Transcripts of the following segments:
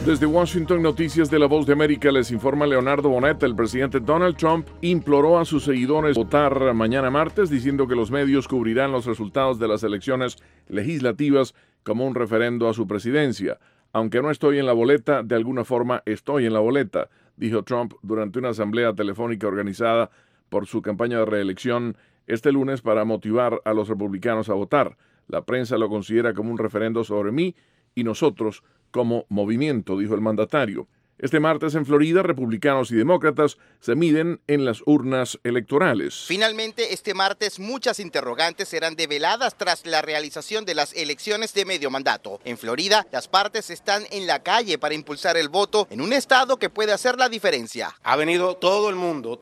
Desde Washington, Noticias de la Voz de América, les informa Leonardo Bonet. El presidente Donald Trump imploró a sus seguidores votar mañana martes, diciendo que los medios cubrirán los resultados de las elecciones legislativas como un referendo a su presidencia. Aunque no estoy en la boleta, de alguna forma estoy en la boleta, dijo Trump durante una asamblea telefónica organizada por su campaña de reelección este lunes para motivar a los republicanos a votar. La prensa lo considera como un referendo sobre mí y nosotros como movimiento, dijo el mandatario. Este martes en Florida, republicanos y demócratas se miden en las urnas electorales. Finalmente, este martes muchas interrogantes serán develadas tras la realización de las elecciones de medio mandato. En Florida, las partes están en la calle para impulsar el voto en un estado que puede hacer la diferencia. Ha venido todo el mundo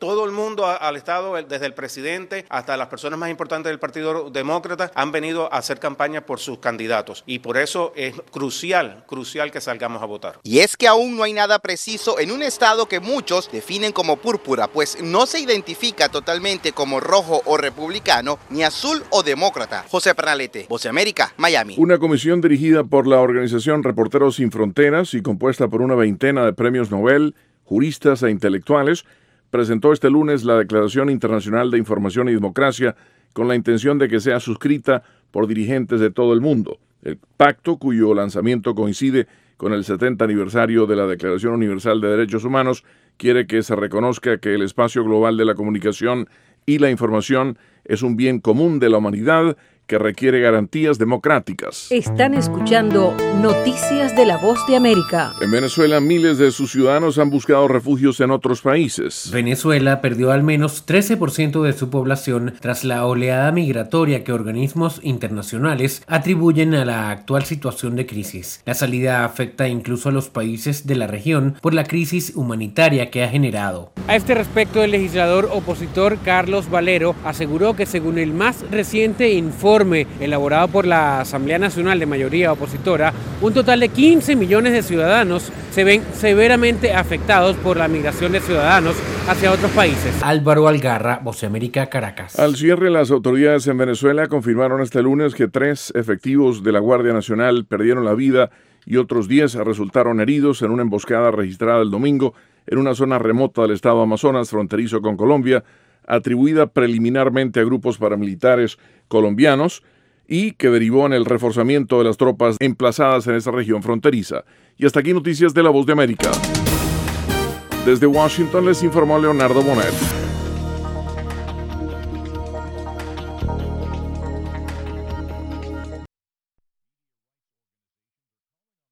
al estado, desde el presidente hasta las personas más importantes del Partido Demócrata, han venido a hacer campaña por sus candidatos. Y por eso es crucial que salgamos a votar. Y es que aún no hay nada preciso en un estado que muchos definen como púrpura, pues no se identifica totalmente como rojo o republicano, ni azul o demócrata. José Pernalete, Voz de América, Miami. Una comisión dirigida por la organización Reporteros Sin Fronteras y compuesta por una veintena de premios Nobel, juristas e intelectuales, presentó este lunes la Declaración Internacional de Información y Democracia con la intención de que sea suscrita por dirigentes de todo el mundo. El pacto, cuyo lanzamiento coincide con el 70 aniversario de la Declaración Universal de Derechos Humanos, quiere que se reconozca que el espacio global de la comunicación y la información es un bien común de la humanidad que requiere garantías democráticas. Están escuchando Noticias de la Voz de América. En Venezuela, miles de sus ciudadanos han buscado refugios en otros países. Venezuela perdió al menos 13% de su población tras la oleada migratoria que organismos internacionales atribuyen a la actual situación de crisis. La salida afecta incluso a los países de la región por la crisis humanitaria que ha generado. A este respecto, el legislador opositor Carlos Valero aseguró que según el más reciente informe elaborado por la Asamblea Nacional de mayoría opositora, un total de 15 millones de ciudadanos se ven severamente afectados por la migración de ciudadanos hacia otros países. Álvaro Algarra, Voz de América, Caracas. Al cierre, las autoridades en Venezuela confirmaron este lunes que 3 efectivos de la Guardia Nacional perdieron la vida y otros 10 resultaron heridos en una emboscada registrada el domingo en una zona remota del estado Amazonas, fronterizo con Colombia, atribuida preliminarmente a grupos paramilitares colombianos y que derivó en el reforzamiento de las tropas emplazadas en esa región fronteriza. Y hasta aquí Noticias de la Voz de América. Desde Washington les informó Leonardo Bonet.